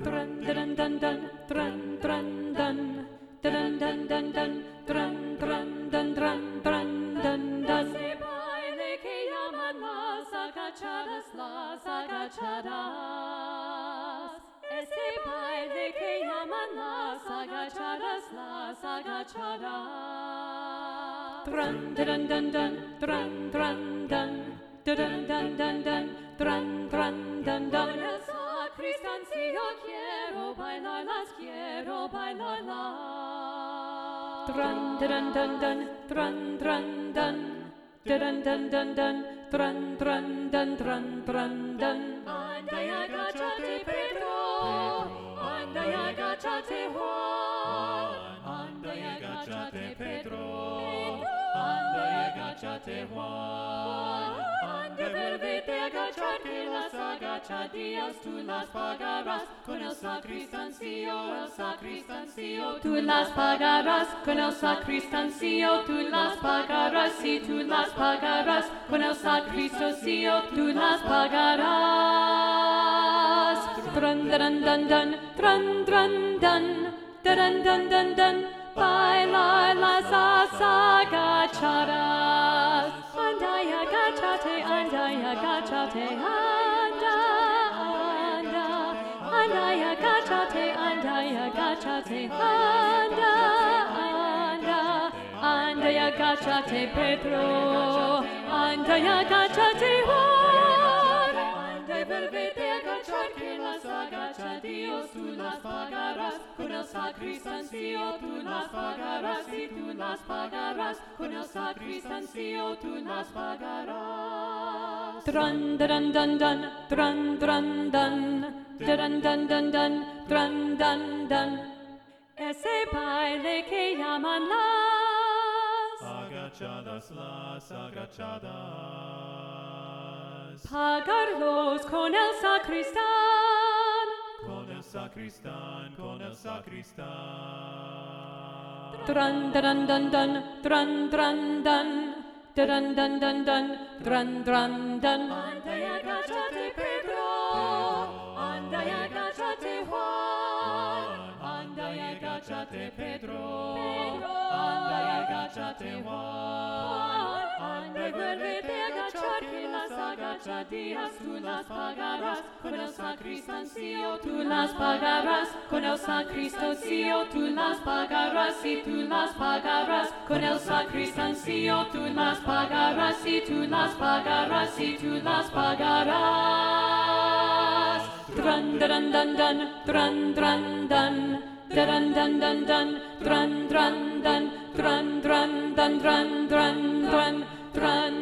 Drun dun dun dun drun drun dun dun dun dun dun drun drun dun drun drun dun dun. Se baile que llaman las agachadas, las agachadas. Ese baile que llaman las agachadas, las agachadas. Drun dun dun dun drun drun dun dun dun dun dun drun drun dun dun. Cristancillo quiero bailarlas, quiero bailarlas. Drun dun dun dun drun drun dun dun dun dun dun drun drun dun drun drun dun. Anda y agáchate Pedro, anda y agáchate Juan, anda y agáchate Pedro, anda y agáchate Juan. Vuélvete a agachar que las agachadillas tú las pagarás con el sacristancillo, tú las pagarás con el sacristancillo, tú las pagarás, si tú las pagarás con el sacristancillo, tú las pagarás. Drun dun dun dun, drun drun dun, dun dun dun dun, bailar las agachadas. Anda y agáchate, anda y agáchate, anda, anda, anda y agáchate, anda y agáchate, anda, anda, anda y agáchate Pedro, anda y agáchate Juan, anda y vuélvete a agachar que las agachadillos tú las pagarás con el sacristancillo, tú las pagarás y tú las pagarás con el sacristancillo, tú las pagarás. Drun dun dun dun drun drun dun dun dun dun dun drun dun dun. Ese baile que llaman las agachadas, las agachadas. Pagarlos con el sacristán, con el sacristán, con el sacristán. Drun dun dun dun drun drun dun dun dun dun dun drun drun dun. Anda y agáchate Pedro, anda y agáchate Juan, anda y agáchate Pedro, anda y agáchate Juan, anda y vuélvete a agachar que las agachadillas tú las pagarás con el sacristancillo, tú las pagarás con el sacristancillo, tú las pagarás y tú las pagarás con el sacristancillo, tú las pagarás y tú las pagarás y tú las pagarás. Drun dun dun dun drun drun dun dun dun dun dun drun drun dun drun drun dun drun drun drun drun